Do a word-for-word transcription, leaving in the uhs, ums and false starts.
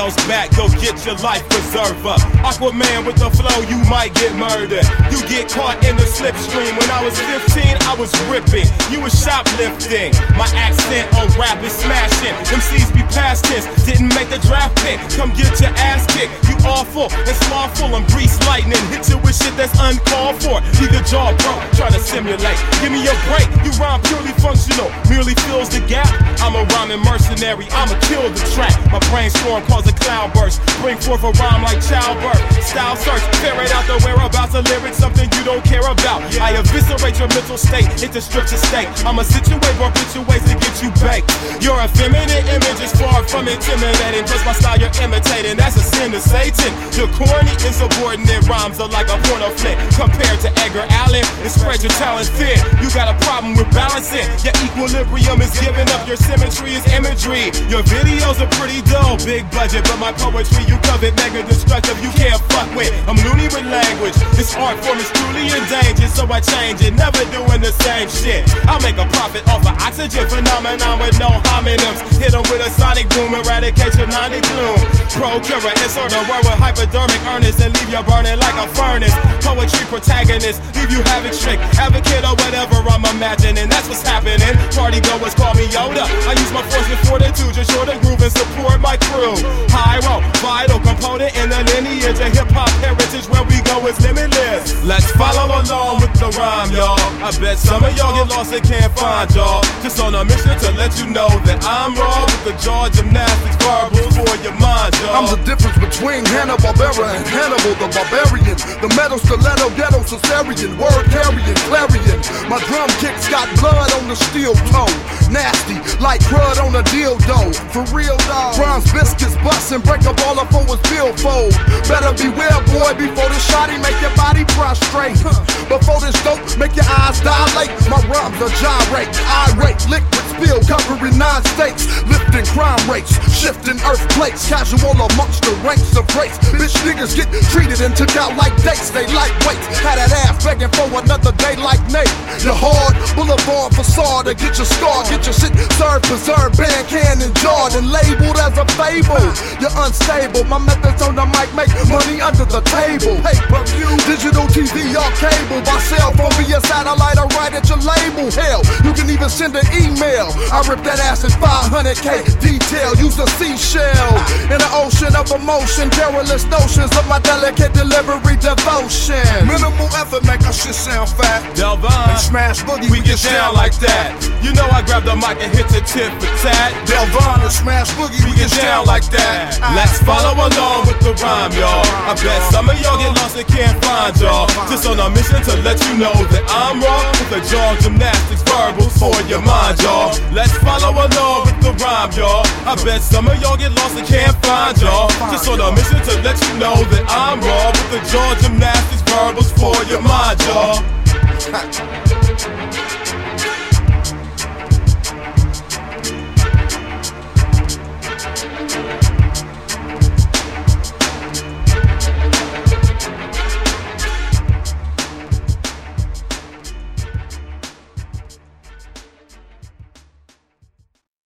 bounce back, go get your life preserver. Aquaman with the flow, you might get murdered. You get caught in the slipstream. When I was fifteen, I was ripping. You was shoplifting. My accent on rap is smashing. M Cs be past tense, didn't make the draft pick. Come get your ass kicked. You awful and slothful. I'm grease lightning. Hit you with shit that's uncalled for. Leave your jaw broke, try to simulate. Give me a break. You rhyme purely functional, merely fills the gap. I'm a rhyming mercenary. I'ma kill the track. My brainstorm cause a cloud burst. Bring forth a rhyme like childbirth. Style search, ferret out the whereabouts of lyrics, something you don't care about. I eviscerate your mental state, it destructs your state. I'ma situate, perpetuate to get you baked. Your effeminate image is far from intimidating. Plus my style you're imitating, that's a sin to Satan. Your corny, insubordinate rhymes are like a porno flick. Compared to Edgar Allan, and spread your talent thin. You got a problem with balancing. Your equilibrium is giving up, your symmetry is imagery. Your videos are pretty dull, big budget, but my poetry you covet mega destructive, you can't fuck with. I'm loony with language, this art form is truly endangered, so I change it, never doing the same shit. I'll make a profit off of oxygen phenomenon with no homonyms. Hit them with a sonic boom, eradicate your ninety gloom. Procure, insert a word with hypodermic earnest and leave you burning like a furnace. Poetry protagonist, leave you havoc strict. Advocate or whatever I'm imagining, that's what's happening. Party goers call me Yoda. I use my force with fortitude, just short and groove and support my crew. Pyro, vital component in the lineage of hip-hop heritage, where we go is limitless. Let's follow along with the rhyme, y'all. I bet some of y'all get lost and can't find y'all. Just on a mission to let you know that I'm raw with the jaw gymnastics verbals for your mind, y'all. I'm the difference between Hanna-Barbera and Hannibal the Barbarian. The metal stiletto, ghetto Caesarean, word carrying, clarion. My drum kicks got blood on the steel toe. Nasty, like crud on a dildo. For real, dog. Bronze biscuits bustin', break a ball up for his billfold. Better beware, boy, before this shotty make your body prostrate. Before this dope make your eyes dilate. My rhymes are gyrate, irate, liquid spill covering nine states. Lifting crime rates, shifting earthquakes. Casual amongst the ranks of race. Bitch niggas get treated and took out like dates. They lightweight, had that ass begging for another day like Nate. Your hard boulevard facade to get your scar, get your shit served, preserved, banned, canned, and jarred, and labeled as a fable. You're unstable, my methods on the mic make money under the table. Pay-per-view, digital T V or cable, by cell phone via satellite or right at your label. Hell, you can even send an email. I rip that ass in five hundred K detail. Use a seashell in an ocean of emotion, perilous notions of my delicate delivery devotion. Minimal effort make our shit sound fat. Delvon, and Smash Boogie, we get down like that. You know I grab the mic and hit the tip for tat. Delvon and Smash Boogie, we get down like that. Let's follow along with the rhyme, y'all. I bet some of y'all get lost and can't find y'all. Just on a mission to let you know that I'm raw with the jaw gymnastics verbals for your mind, y'all. Let's follow along with the rhyme, y'all. I bet some of y'all get lost and can't find y'all. Just on a mission to let you know that I'm raw with the jaw gymnastics verbals for your mind, y'all.